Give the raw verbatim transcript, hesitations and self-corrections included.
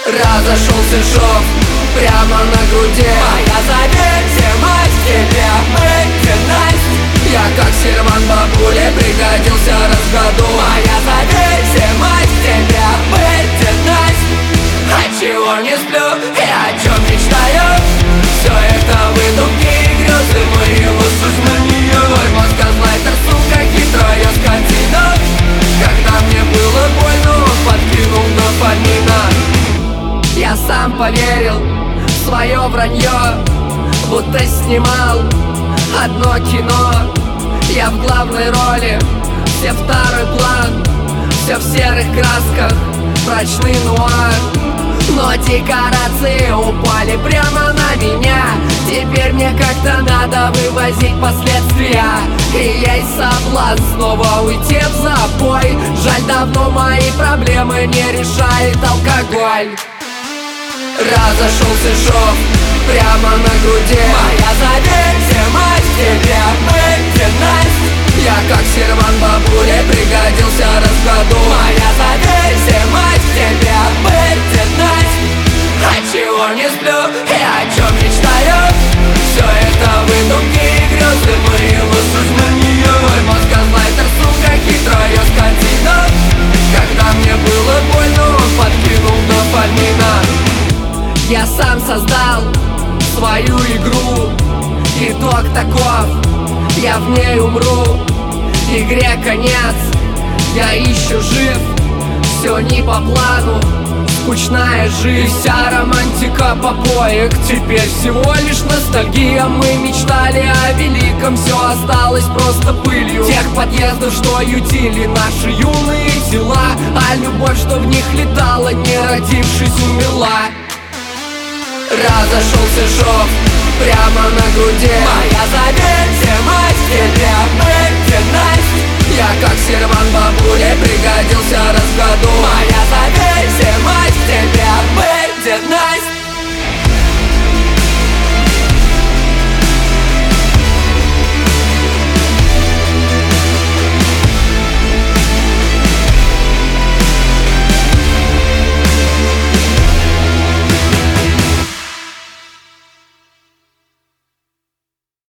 Разошелся шов прямо на груди. Моя заветьте, мать, тебе Мэтти Насть. Я как серван бабуле пригодился раз в году. Моя заветьте, мать, тебе Мэтти Насть. А чего не сплю и о чем мечтаю? Все это выдумки и грезы моего сознания. Мой мозг газлайтер, сука, хитрая скотина. Когда мне было больно, он подкинул дофамина. Я сам поверил в свое вранье, будто снимал одно кино. Я в главной роли, все второй план, все в серых красках, мрачный нуар. Но декорации упали прямо на меня. Теперь мне как-то надо вывозить последствия. И есть соблазн снова уйти в запой. Жаль, давно мои проблемы не решает алкоголь. Разошелся шов прямо на груди. Моя заветьте, мать, тебе Мэтти Насть. Я как серван бабуле пригодился раз в году. Моя заветьте, мать, тебе Мэтти Насть. А чего не сплю и о чем мечтаю? Все это выдумки и грезы моего сознания. Мой мозг газлайтер, сука, хитрая скотина. Когда мне было больно, он подкинул дофамина. Я сам создал свою игру. Итог таков, я в ней умру. Игре конец, я ищу жив. Все не по плану, скучная жизнь. Вся романтика попоек теперь всего лишь ностальгия. Мы мечтали о великом, все осталось просто пылью тех подъездов, что ютили наши юные тела. А любовь, что в них летала, не родившись, умерла. Разошелся шов прямо на груди. Моя заветьте, мать, тебе Мэтти Насть. Я как серван бабуле пригодился раз